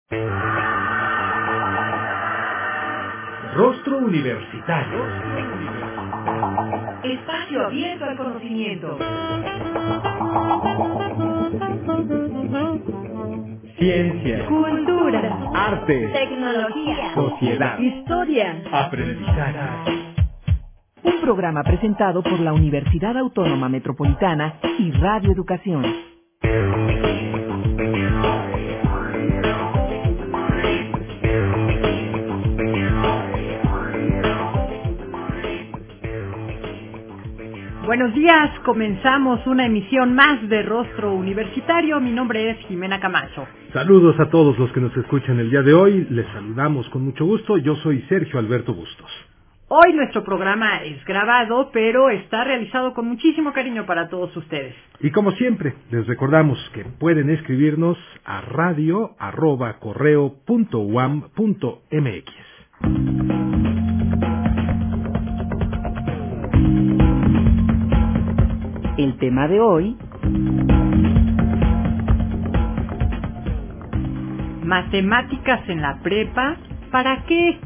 Rostro Universitario. Espacio abierto al conocimiento. Ciencia, Cultura, arte, tecnología, sociedad, historia, aprendizaje. Un programa presentado por la Universidad Autónoma Metropolitana y Radio Educación. Buenos días, comenzamos una emisión más de Rostro Universitario. Mi nombre es Jimena Camacho. Saludos a todos los que nos escuchan el día de hoy. Les saludamos con mucho gusto. Yo soy Sergio Alberto Bustos. Hoy nuestro programa es grabado, pero está realizado con muchísimo cariño para todos ustedes. Y como siempre, les recordamos que pueden escribirnos a radio@correo.uam.mx. El tema de hoy: matemáticas en la prepa, ¿para qué?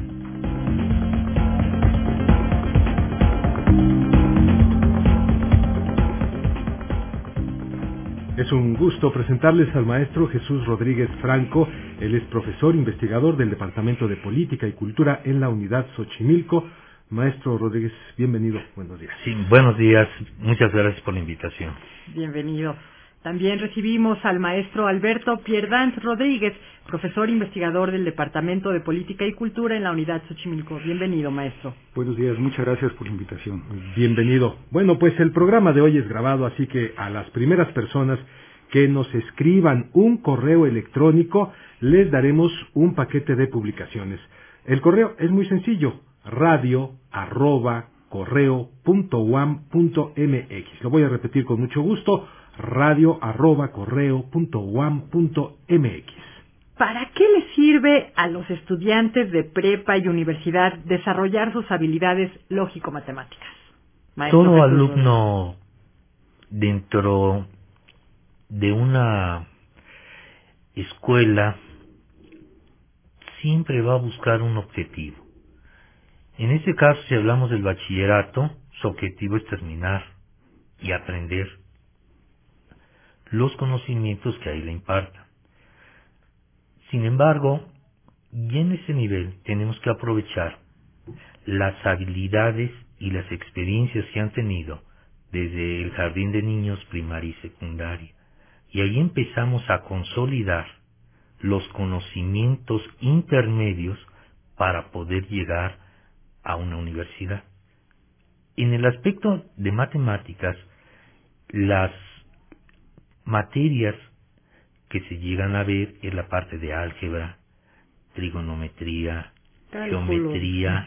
Es un gusto presentarles al maestro Jesús Rodríguez Franco. Él es profesor investigador del Departamento de Política y Cultura en la Unidad Xochimilco. Maestro Rodríguez, bienvenido. Buenos días. Sí, buenos días. Muchas gracias por la invitación. Bienvenido. También recibimos al maestro Alberto Pierdant Rodríguez, profesor investigador del Departamento de Política y Cultura en la Unidad Xochimilco. Bienvenido, maestro. Buenos días, muchas gracias por la invitación. Bienvenido. Bueno, pues el programa de hoy es grabado, así que a las primeras personas que nos escriban un correo electrónico, les daremos un paquete de publicaciones. El correo es muy sencillo: radio@correo.uam.mx. Lo voy a repetir con mucho gusto: radio@correo.uam.mx. ¿Para qué les sirve a los estudiantes de prepa y universidad desarrollar sus habilidades lógico-matemáticas? Maestro Todo Jesús alumno dentro de una escuela siempre va a buscar un objetivo. En este caso, si hablamos del bachillerato, su objetivo es terminar y aprender los conocimientos que ahí le impartan. Sin embargo, y en ese nivel tenemos que aprovechar las habilidades y las experiencias que han tenido desde el jardín de niños, primaria y secundaria. Y ahí empezamos a consolidar los conocimientos intermedios para poder llegar a una universidad. En el aspecto de matemáticas, las materias que se llegan a ver es la parte de álgebra, trigonometría, geometría,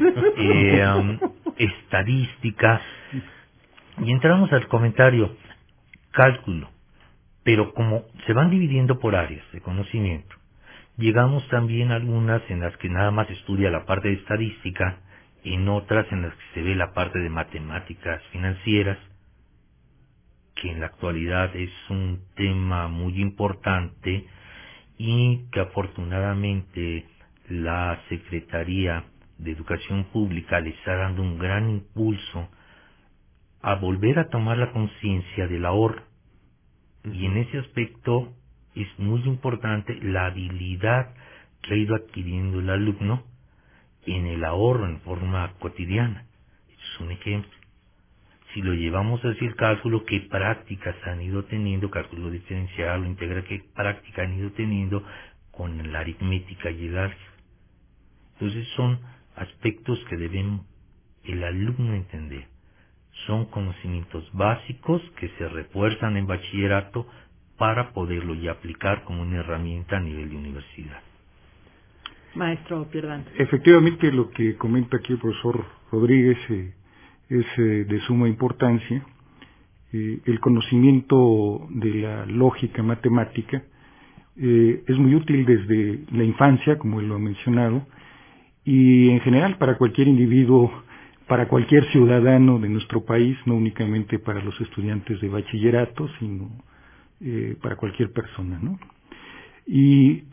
estadística, y entramos al comentario cálculo, pero como se van dividiendo por áreas de conocimiento, llegamos también a algunas en las que nada más estudia la parte de estadística, en otras en las que se ve la parte de matemáticas financieras, que en la actualidad es un tema muy importante y que afortunadamente la Secretaría de Educación Pública le está dando un gran impulso a volver a tomar la conciencia del ahorro. Y en ese aspecto es muy importante la habilidad que ha ido adquiriendo el alumno en el ahorro en forma cotidiana. Es un ejemplo. Si lo llevamos hacia el cálculo, ¿qué prácticas han ido teniendo? Cálculo diferencial o integral, ¿qué prácticas han ido teniendo con la aritmética y el álgebra? Entonces son aspectos que debe el alumno entender. Son conocimientos básicos que se refuerzan en bachillerato para poderlo ya aplicar como una herramienta a nivel de universidad. Maestro Pierdant. Efectivamente, lo que comenta aquí el profesor Rodríguez es de suma importancia. El conocimiento de la lógica matemática es muy útil desde la infancia, como él lo ha mencionado, y en general para cualquier individuo, para cualquier ciudadano de nuestro país, no únicamente para los estudiantes de bachillerato, sino para cualquier persona, ¿no? Y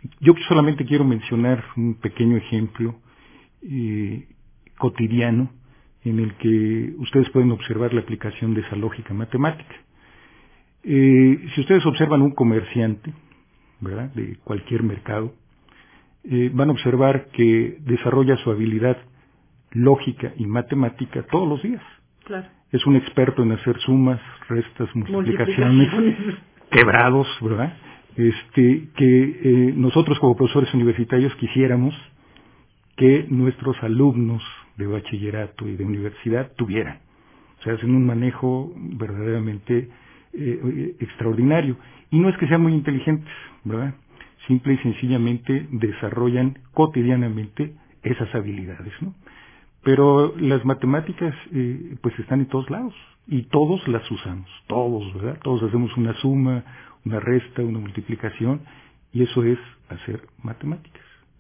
Yo solamente quiero mencionar un pequeño ejemplo cotidiano en el que ustedes pueden observar la aplicación de esa lógica matemática. Si ustedes observan un comerciante, ¿verdad?, de cualquier mercado, van a observar que desarrolla su habilidad lógica y matemática todos los días. Claro. Es un experto en hacer sumas, restas, multiplicaciones, quebrados, ¿verdad? Que nosotros como profesores universitarios quisiéramos que nuestros alumnos de bachillerato y de universidad tuvieran. O sea, hacen un manejo verdaderamente extraordinario. Y no es que sean muy inteligentes, ¿verdad? Simple y sencillamente desarrollan cotidianamente esas habilidades, ¿no? Pero las matemáticas pues están en todos lados y todos las usamos, todos, ¿verdad? Todos hacemos una suma, una resta, una multiplicación, y eso es hacer matemáticas.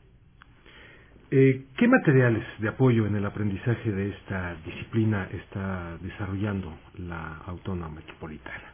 ¿Qué materiales de apoyo en el aprendizaje de esta disciplina está desarrollando la Autónoma Metropolitana?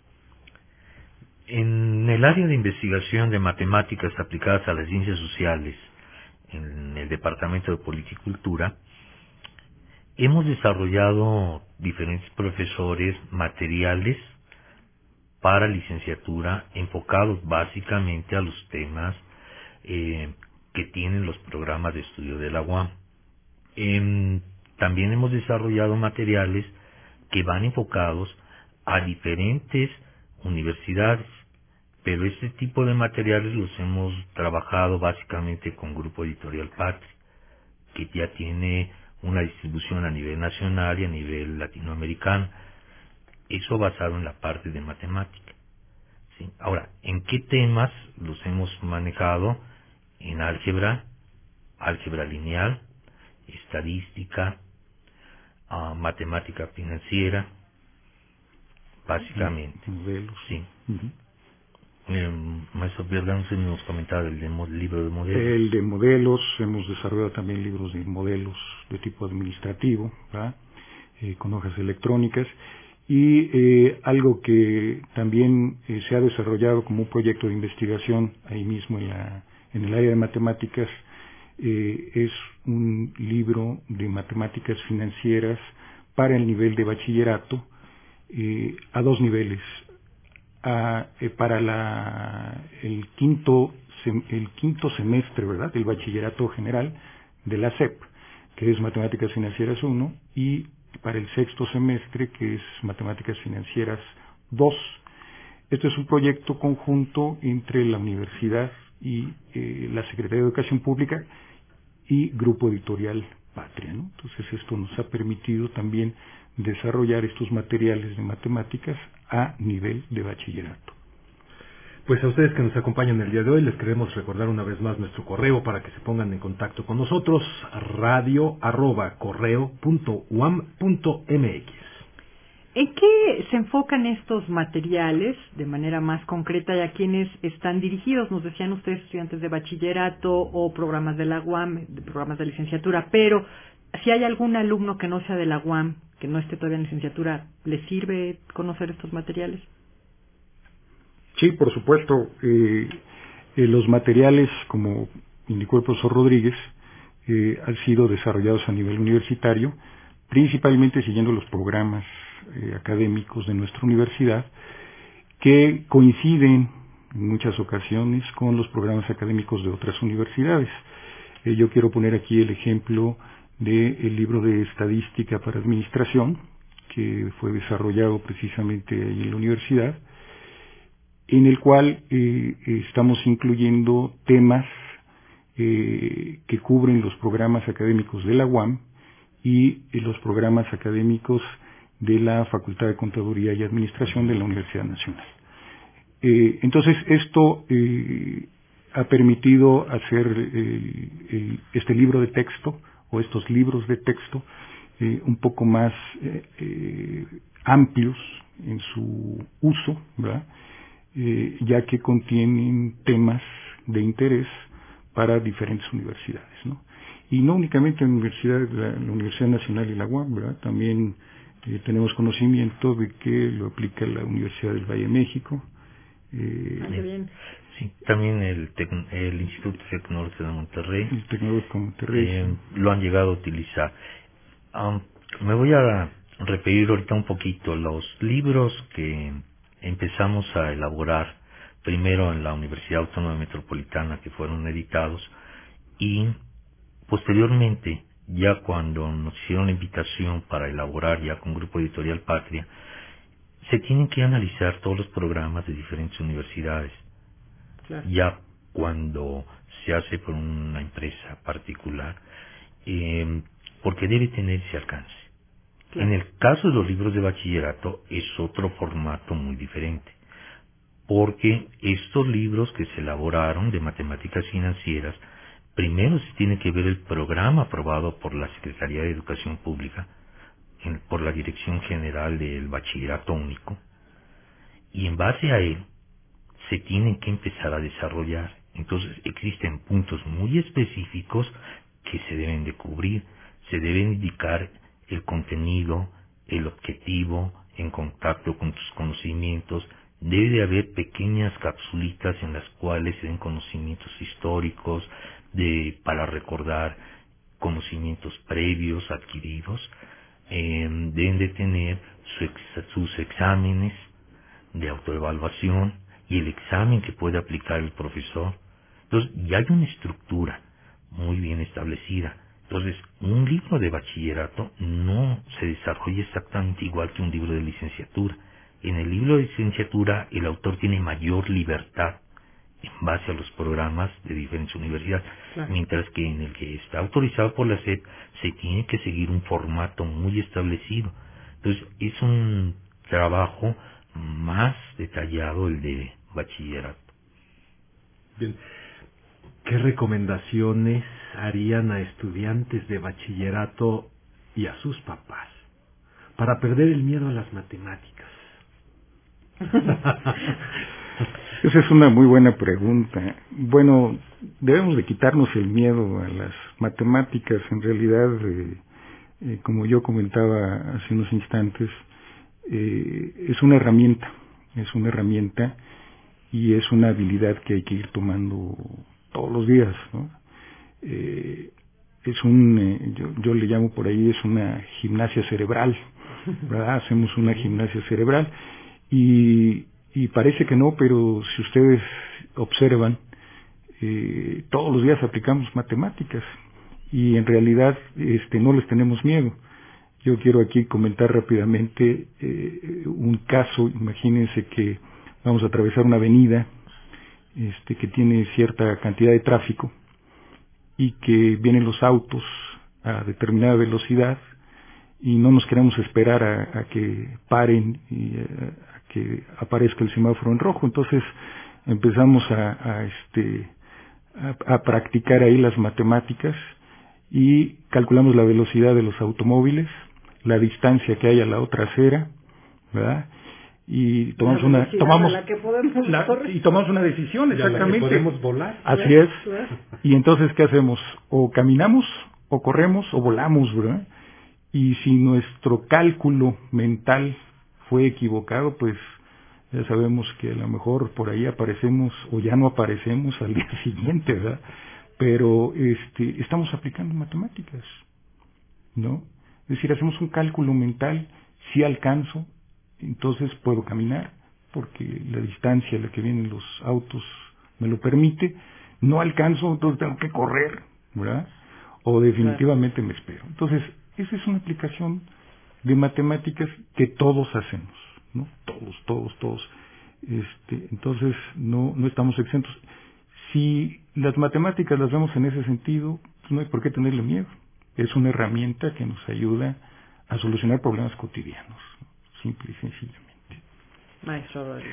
En el área de investigación de matemáticas aplicadas a las ciencias sociales, en el Departamento de Política y Cultura, hemos desarrollado diferentes profesores materiales para licenciatura enfocados básicamente a los temas que tienen los programas de estudio de la UAM. También hemos desarrollado materiales que van enfocados a diferentes universidades, pero este tipo de materiales los hemos trabajado básicamente con Grupo Editorial Patria, que ya tiene una distribución a nivel nacional y a nivel latinoamericano. Eso basado en la parte de matemática. ¿Sí? Ahora, ¿en qué temas los hemos manejado? En álgebra, álgebra lineal, estadística, matemática financiera, básicamente. Modelos. Sí. Maestro Pierdán, usted nos comentaba del libro de modelos. El de modelos, hemos desarrollado también libros de modelos de tipo administrativo, ¿verdad? Con hojas electrónicas, y algo que también se ha desarrollado como un proyecto de investigación ahí mismo en el área de matemáticas, es un libro de matemáticas financieras para el nivel de bachillerato, a dos niveles. Para el quinto semestre, ¿verdad?, del bachillerato general de la SEP, que es Matemáticas Financieras 1, y para el sexto semestre, que es Matemáticas Financieras 2. Este es un proyecto conjunto entre la universidad y la Secretaría de Educación Pública y Grupo Editorial Patria, ¿no? Entonces esto nos ha permitido también desarrollar estos materiales de matemáticas a nivel de bachillerato. Pues a ustedes que nos acompañan el día de hoy les queremos recordar una vez más nuestro correo para que se pongan en contacto con nosotros, radio@correo.uam.mx. ¿En qué se enfocan estos materiales de manera más concreta y a quiénes están dirigidos? Nos decían ustedes estudiantes de bachillerato o programas de la UAM, de programas de licenciatura, pero si hay algún alumno que no sea de la UAM, que no esté todavía en licenciatura, ¿le sirve conocer estos materiales? Sí, por supuesto. Los materiales, como indicó el profesor Rodríguez, han sido desarrollados a nivel universitario, principalmente siguiendo los programas académicos de nuestra universidad, que coinciden en muchas ocasiones con los programas académicos de otras universidades. Yo quiero poner aquí el ejemplo del libro de Estadística para Administración, que fue desarrollado precisamente ahí en la universidad, en el cual estamos incluyendo temas que cubren los programas académicos de la UAM y los programas académicos de la Facultad de Contaduría y Administración de la Universidad Nacional. Entonces, esto ha permitido hacer este libro de texto, o estos libros de texto, un poco más amplios en su uso, ¿verdad?, ya que contienen temas de interés para diferentes universidades, ¿no? Y no únicamente en la Universidad Nacional y la UAM, ¿verdad? También tenemos conocimiento de que lo aplica la Universidad del Valle de México. Bien. Sí, también el Instituto Tecnológico de Monterrey. El Tecnológico de Monterrey. Lo han llegado a utilizar. Me voy a referir ahorita un poquito los libros que empezamos a elaborar primero en la Universidad Autónoma Metropolitana, que fueron editados, y posteriormente, ya cuando nos hicieron la invitación para elaborar ya con Grupo Editorial Patria, se tienen que analizar todos los programas de diferentes universidades. Claro. Ya cuando se hace por una empresa particular, porque debe tener ese alcance. Claro. En el caso de los libros de bachillerato es otro formato muy diferente, porque estos libros que se elaboraron de matemáticas financieras, primero se tiene que ver el programa aprobado por la Secretaría de Educación Pública, por la Dirección General del Bachillerato Único, y en base a él se tienen que empezar a desarrollar. Entonces existen puntos muy específicos que se deben de cubrir, se deben indicar el contenido, el objetivo, en contacto con tus conocimientos. Debe de haber pequeñas capsulitas en las cuales se den conocimientos históricos, para recordar conocimientos previos adquiridos. Deben de tener sus exámenes de autoevaluación y el examen que puede aplicar el profesor. Entonces ya hay una estructura muy bien establecida. Entonces un libro de bachillerato no se desarrolla exactamente igual que un libro de licenciatura. En el libro de licenciatura el autor tiene mayor libertad en base a los programas de diferentes universidades, Claro. mientras que en el que está autorizado por la SEP se tiene que seguir un formato muy establecido. Entonces es un trabajo más detallado el de bachillerato. Bien. ¿Qué recomendaciones harían a estudiantes de bachillerato y a sus papás para perder el miedo a las matemáticas? Esa es una muy buena pregunta. Bueno, debemos de quitarnos el miedo a las matemáticas. En realidad, como yo comentaba hace unos instantes, es una herramienta y es una habilidad que hay que ir tomando todos los días, ¿no? Yo le llamo por ahí, es una gimnasia cerebral, ¿verdad? Hacemos una gimnasia cerebral y parece que no, pero si ustedes observan, todos los días aplicamos matemáticas y en realidad no les tenemos miedo. Yo quiero aquí comentar rápidamente un caso. Imagínense que vamos a atravesar una avenida que tiene cierta cantidad de tráfico y que vienen los autos a determinada velocidad y no nos queremos esperar a que paren y a que aparezca el semáforo en rojo. Entonces empezamos a practicar ahí las matemáticas y calculamos la velocidad de los automóviles, la distancia que hay a la otra acera, ¿verdad? Y tomamos una decisión, exactamente. Y podemos volar. Así es. Y entonces, ¿qué hacemos? O caminamos, o corremos, o volamos, ¿verdad? Y si nuestro cálculo mental fue equivocado, pues ya sabemos que a lo mejor por ahí aparecemos o ya no aparecemos al día siguiente, ¿verdad? Pero estamos aplicando matemáticas, ¿no? Es decir, hacemos un cálculo mental, si alcanzo, entonces puedo caminar, porque la distancia a la que vienen los autos me lo permite. No alcanzo, entonces tengo que correr, ¿verdad? O definitivamente me espero. Entonces, esa es una aplicación de matemáticas que todos hacemos, ¿no? Todos. Entonces, no estamos exentos. Si las matemáticas las vemos en ese sentido, pues no hay por qué tenerle miedo. Es una herramienta que nos ayuda a solucionar problemas cotidianos, simple y sencillamente. Maestro Rodríguez.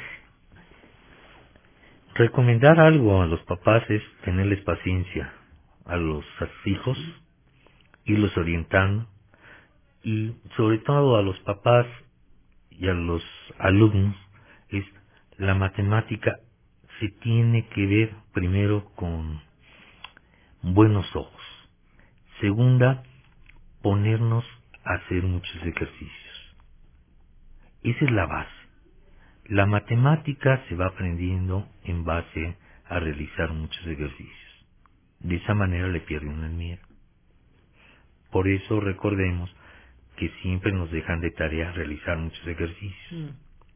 Recomendar algo a los papás es tenerles paciencia a los hijos, irlos orientando, y sobre todo a los papás y a los alumnos, es la matemática se tiene que ver primero con buenos ojos. Segunda, ponernos a hacer muchos ejercicios. Esa es la base. La matemática se va aprendiendo en base a realizar muchos ejercicios. De esa manera le pierde uno el miedo. Por eso recordemos que siempre nos dejan de tarea realizar muchos ejercicios.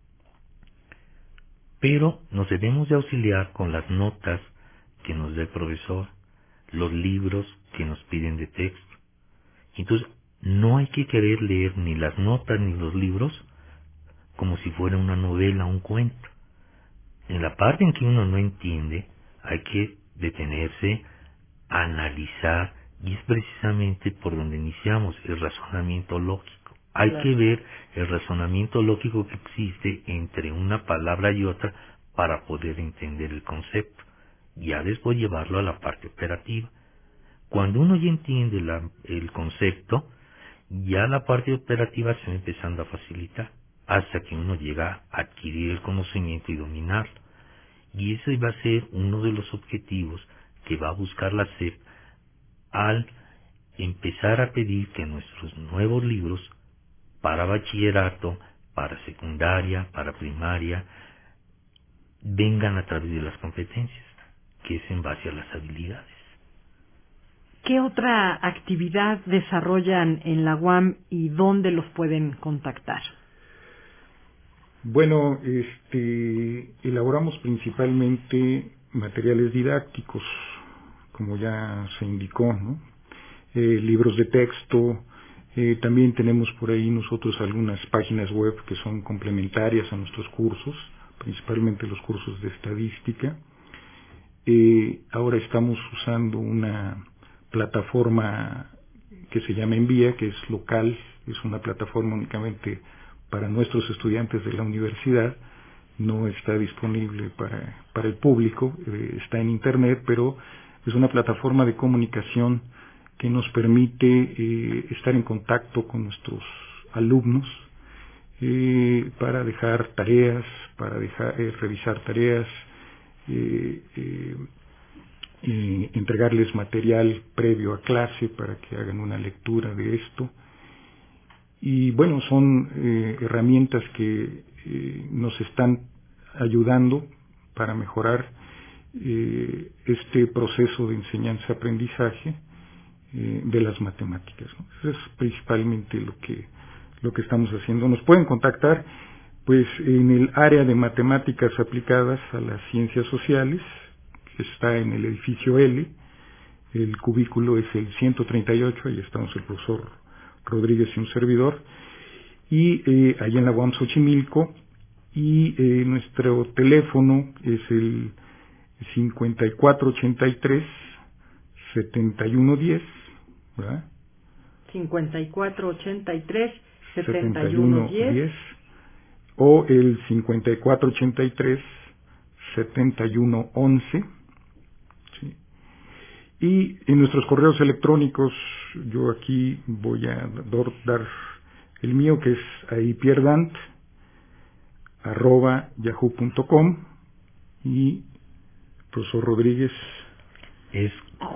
Pero nos debemos de auxiliar con las notas que nos da el profesor, los libros que nos piden de texto. Entonces, no hay que querer leer ni las notas ni los libros como si fuera una novela o un cuento. En la parte en que uno no entiende, hay que detenerse, analizar, y es precisamente por donde iniciamos el razonamiento lógico. Hay que ver el razonamiento lógico que existe entre una palabra y otra para poder entender el concepto. Ya después llevarlo a la parte operativa. Cuando uno ya entiende el concepto, ya la parte operativa se va empezando a facilitar, hasta que uno llega a adquirir el conocimiento y dominarlo. Y ese va a ser uno de los objetivos que va a buscar la SEP al empezar a pedir que nuestros nuevos libros para bachillerato, para secundaria, para primaria, vengan a través de las competencias, que es en base a las habilidades. ¿Qué otra actividad desarrollan en la UAM y dónde los pueden contactar? Bueno, elaboramos principalmente materiales didácticos, como ya se indicó, ¿no? Libros de texto, también tenemos por ahí nosotros algunas páginas web que son complementarias a nuestros cursos, principalmente los cursos de estadística. Ahora estamos usando una plataforma que se llama Envía, que es local, es una plataforma únicamente para nuestros estudiantes de la universidad, no está disponible para el público, está en internet, pero es una plataforma de comunicación que nos permite estar en contacto con nuestros alumnos para dejar tareas, para revisar tareas, entregarles material previo a clase para que hagan una lectura de esto. Y bueno, son herramientas que nos están ayudando para mejorar este proceso de enseñanza-aprendizaje de las matemáticas, ¿no? Eso es principalmente lo que estamos haciendo. Nos pueden contactar pues en el área de matemáticas aplicadas a las ciencias sociales, que está en el edificio L. El cubículo es el 138, ahí estamos el profesor Rodríguez y un servidor, y allá en la UAM Xochimilco, y nuestro teléfono es el 5483-7110, ¿verdad? 5483-7110 o el 5483-7111, ¿sí? Y en nuestros correos electrónicos, yo aquí voy a dar el mío, que es ahí pierdant@yahoo.com, y profesor Rodríguez es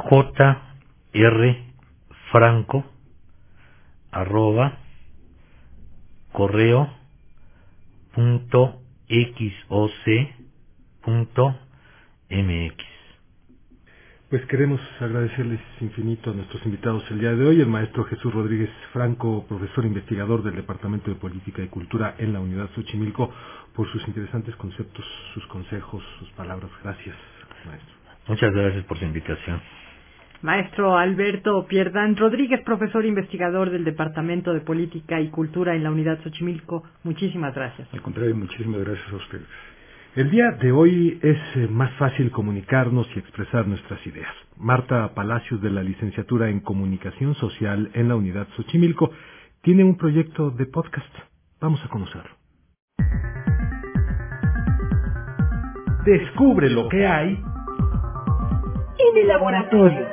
jr.franco@correo.xoc.mx. Pues queremos agradecerles infinito a nuestros invitados el día de hoy, el maestro Jesús Rodríguez Franco, profesor investigador del Departamento de Política y Cultura en la Unidad Xochimilco, por sus interesantes conceptos, sus consejos, sus palabras. Gracias, maestro. Muchas gracias por su invitación. Maestro Alberto Pierdant Rodríguez, profesor investigador del Departamento de Política y Cultura en la Unidad Xochimilco, muchísimas gracias. Al contrario, muchísimas gracias a ustedes. El día de hoy es más fácil comunicarnos y expresar nuestras ideas. Marta Palacios, de la Licenciatura en Comunicación Social en la Unidad Xochimilco, tiene un proyecto de podcast. Vamos a conocerlo. Descubre lo que hay en el laboratorio.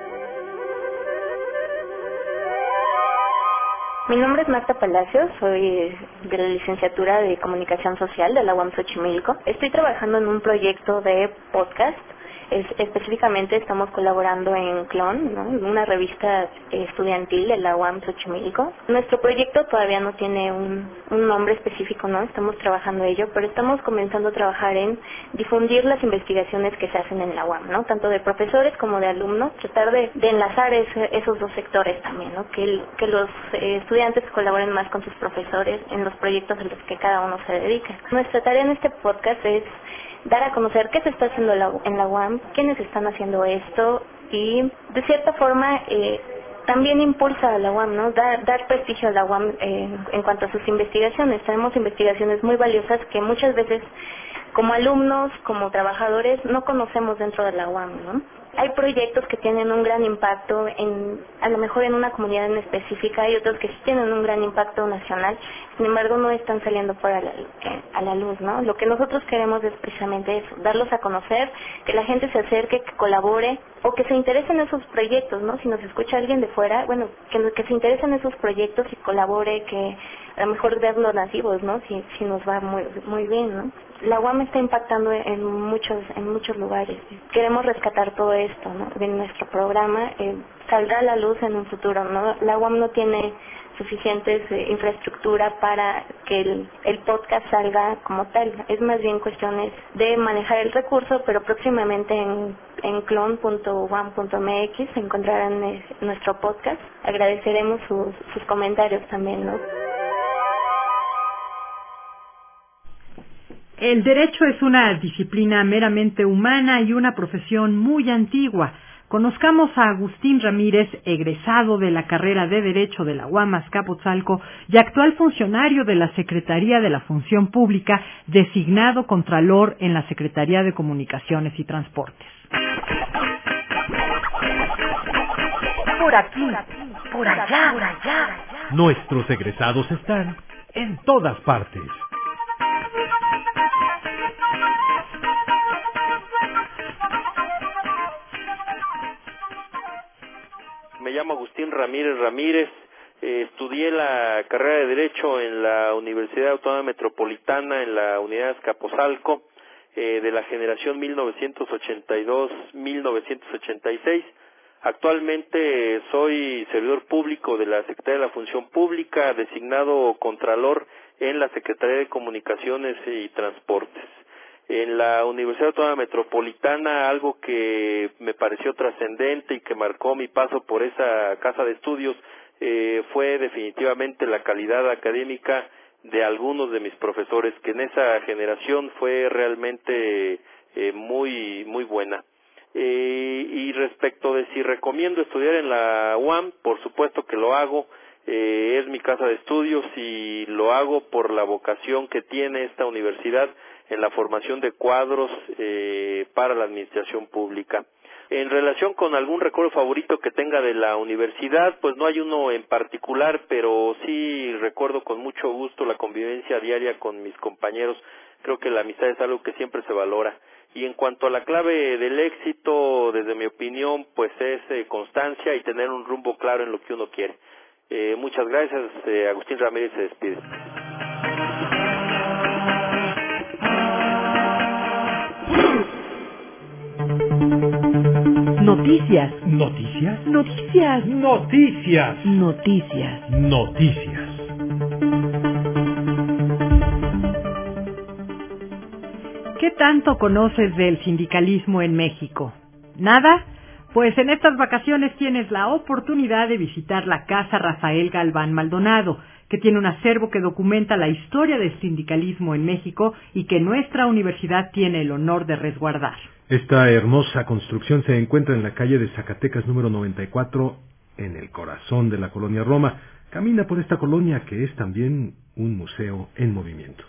Mi nombre es Marta Palacios, soy de la Licenciatura de Comunicación Social de la UAM Xochimilco. Estoy trabajando en un proyecto de podcast Específicamente estamos colaborando en Clon, ¿no? Una revista estudiantil de la UAM Xochimilco. Nuestro proyecto todavía no tiene un nombre específico, ¿no? Estamos trabajando ello, pero estamos comenzando a trabajar en difundir las investigaciones que se hacen en la UAM, ¿no? Tanto de profesores como de alumnos, tratar de enlazar esos dos sectores también, ¿no? Que los estudiantes colaboren más con sus profesores en los proyectos en los que cada uno se dedica. Nuestra tarea en este podcast es dar a conocer qué se está haciendo en la UAM, quiénes están haciendo esto y de cierta forma también impulsa a la UAM, ¿no? Dar prestigio a la UAM en cuanto a sus investigaciones. Tenemos investigaciones muy valiosas que muchas veces como alumnos, como trabajadores, no conocemos dentro de la UAM, ¿no? Hay proyectos que tienen un gran impacto a lo mejor en una comunidad en específica, hay otros que sí tienen un gran impacto nacional, sin embargo no están saliendo a la luz, ¿no? Lo que nosotros queremos es precisamente eso, darlos a conocer, que la gente se acerque, que colabore o que se interese en esos proyectos, ¿no? Si nos escucha alguien de fuera, bueno, que se interese en esos proyectos y colabore, que a lo mejor ver los nativos, ¿no? Si nos va muy bien, ¿no? La UAM está impactando en muchos lugares. Queremos rescatar todo esto, ¿no? De nuestro programa. Saldrá a la luz en un futuro, ¿no? La UAM no tiene suficientes infraestructura para que el podcast salga como tal. Es más bien cuestiones de manejar el recurso, pero próximamente en clon.uam.mx se encontrarán nuestro podcast. Agradeceremos sus comentarios también, ¿no? El derecho es una disciplina meramente humana y una profesión muy antigua. Conozcamos a Agustín Ramírez, egresado de la carrera de Derecho de la UAM Azcapotzalco y actual funcionario de la Secretaría de la Función Pública, designado Contralor en la Secretaría de Comunicaciones y Transportes. Por aquí, por allá. Nuestros egresados están en todas partes. Me llamo Agustín Ramírez, estudié la carrera de Derecho en la Universidad Autónoma Metropolitana, en la Unidad Azcapotzalco, de la generación 1982-1986. Actualmente soy servidor público de la Secretaría de la Función Pública, designado Contralor en la Secretaría de Comunicaciones y Transportes. En la Universidad Autónoma Metropolitana, algo que me pareció trascendente y que marcó mi paso por esa casa de estudios fue definitivamente la calidad académica de algunos de mis profesores, que en esa generación fue realmente muy buena. Y respecto de si recomiendo estudiar en la UAM, por supuesto que lo hago. Es mi casa de estudios y lo hago por la vocación que tiene esta universidad en la formación de cuadros para la administración pública. En relación con algún recuerdo favorito que tenga de la universidad, pues no hay uno en particular, pero sí recuerdo con mucho gusto la convivencia diaria con mis compañeros. Creo que la amistad es algo que siempre se valora. Y en cuanto a la clave del éxito, desde mi opinión, pues es constancia y tener un rumbo claro en lo que uno quiere. Muchas gracias. Agustín Ramírez se despide. Noticias. ¿Noticias? Noticias. Noticias. Noticias. Noticias. ¿Qué tanto conoces del sindicalismo en México? ¿Nada? Pues en estas vacaciones tienes la oportunidad de visitar la Casa Rafael Galván Maldonado, que tiene un acervo que documenta la historia del sindicalismo en México y que nuestra universidad tiene el honor de resguardar. Esta hermosa construcción se encuentra en la calle de Zacatecas número 94, en el corazón de la colonia Roma. Camina por esta colonia que es también un museo en movimiento.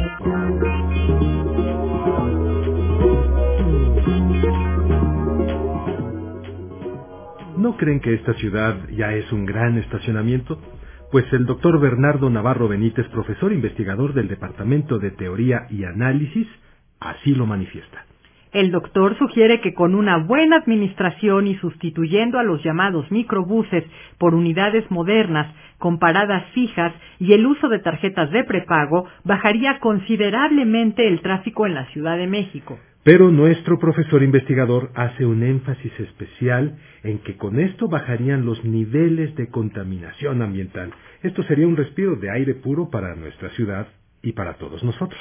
¿No creen que esta ciudad ya es un gran estacionamiento? Pues el doctor Bernardo Navarro Benítez, profesor investigador del Departamento de Teoría y Análisis, así lo manifiesta. El doctor sugiere que con una buena administración y sustituyendo a los llamados microbuses por unidades modernas, con paradas fijas y el uso de tarjetas de prepago, bajaría considerablemente el tráfico en la Ciudad de México. Pero nuestro profesor investigador hace un énfasis especial en que con esto bajarían los niveles de contaminación ambiental. Esto sería un respiro de aire puro para nuestra ciudad y para todos nosotros.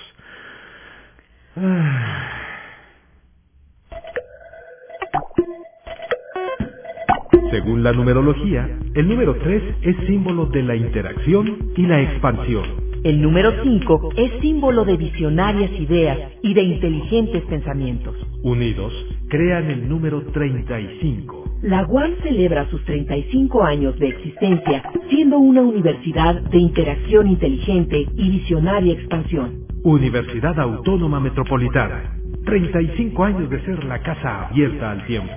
Según la numerología, el número 3 es símbolo de la interacción y la expansión. El número 5 es símbolo de visionarias ideas y de inteligentes pensamientos. Unidos, crean el número 35. La UAM celebra sus 35 años de existencia, siendo una universidad de interacción inteligente y visionaria expansión. Universidad Autónoma Metropolitana. 35 años de ser la casa abierta al tiempo.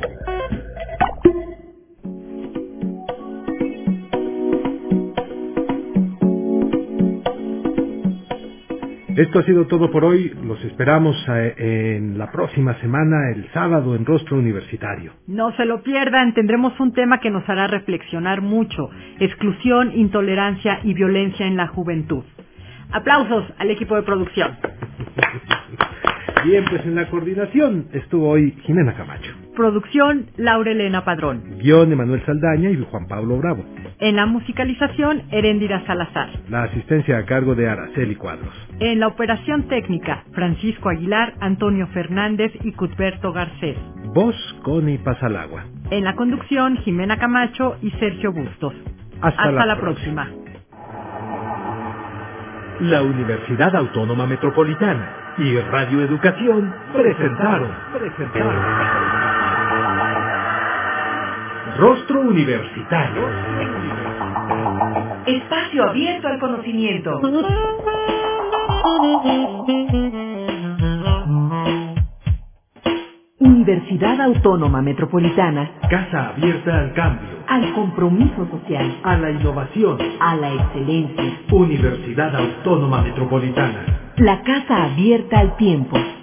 Esto ha sido todo por hoy. Los esperamos en la próxima semana, el sábado, en Rostro Universitario. No se lo pierdan, tendremos un tema que nos hará reflexionar mucho: exclusión, intolerancia y violencia en la juventud. Aplausos al equipo de producción. Bien, pues en la coordinación estuvo hoy Jimena Camacho. Producción, Laura Elena Padrón. Guión, Emanuel Saldaña y Juan Pablo Bravo. En la musicalización, Heréndira Salazar. La asistencia a cargo de Araceli Cuadros. En la operación técnica, Francisco Aguilar, Antonio Fernández y Cuthberto Garcés. Voz, Connie Pasalagua. En la conducción, Jimena Camacho y Sergio Bustos. Hasta la próxima. La Universidad Autónoma Metropolitana y Radio Educación presentaron Rostro Universitario. Espacio abierto al conocimiento. Universidad Autónoma Metropolitana. Casa abierta al cambio, Al compromiso social. a la innovación. A la excelencia. Universidad Autónoma Metropolitana. La casa abierta al tiempo.